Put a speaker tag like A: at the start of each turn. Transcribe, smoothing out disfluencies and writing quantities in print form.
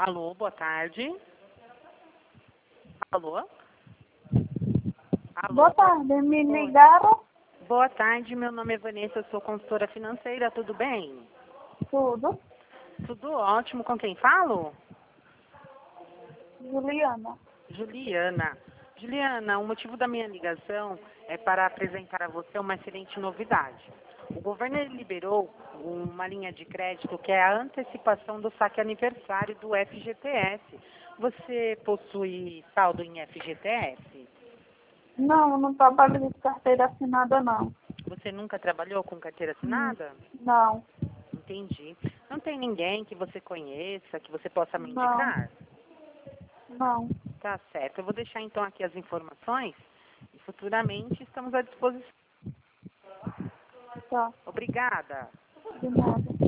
A: Alô, boa tarde. Alô? Alô?
B: Boa tarde, me ligaram?
A: Boa tarde, meu nome é Vanessa, eu sou consultora financeira, tudo bem?
B: Tudo.
A: Tudo ótimo, com quem falo?
B: Juliana.
A: Juliana, o motivo da minha ligação é para apresentar a você uma excelente novidade. O governo ele liberou uma linha de crédito que é a antecipação do saque aniversário do FGTS. Você possui saldo em FGTS?
B: Não trabalho de carteira assinada, não.
A: Você nunca trabalhou com carteira assinada?
B: Não,
A: Entendi. Não tem ninguém que você conheça, que você possa me
B: não,
A: indicar?
B: não.
A: Tá certo. Eu vou deixar então aqui as informações e futuramente estamos à disposição.
B: Tá,
A: Obrigada.
B: de nada.